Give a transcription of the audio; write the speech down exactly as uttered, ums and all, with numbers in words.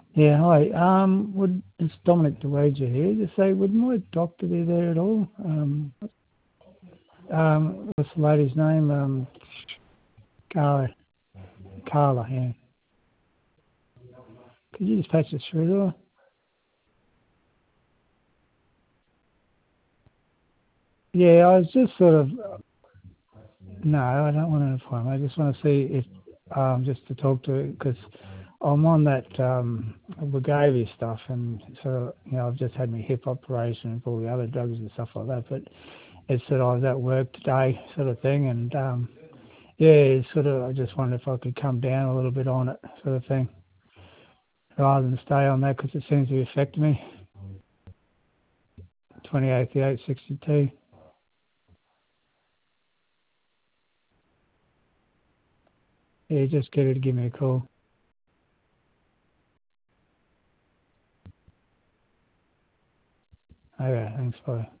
Yeah, hi. Um, would it's Dominic DeWager here. Just say, would my doctor be there at all? Um, um, what's the lady's name? Um, Carla. Carla. Yeah. Could you just patch us through to her? Yeah, I was just sort of. No, I don't want an appointment. I just want to see if, um, just to talk to her because I'm on that um, Wegovy stuff, and so you know I've just had my hip operation and all the other drugs and stuff like that. But it's that I was at work today, sort of thing, and um, yeah, it's sort of. I just wondered if I could come down a little bit on it, sort of thing, rather than stay on that because it seems to be affecting me. twenty-eight, eight sixty-two. Yeah, just get her to give me a call. Okay, thanks, bye.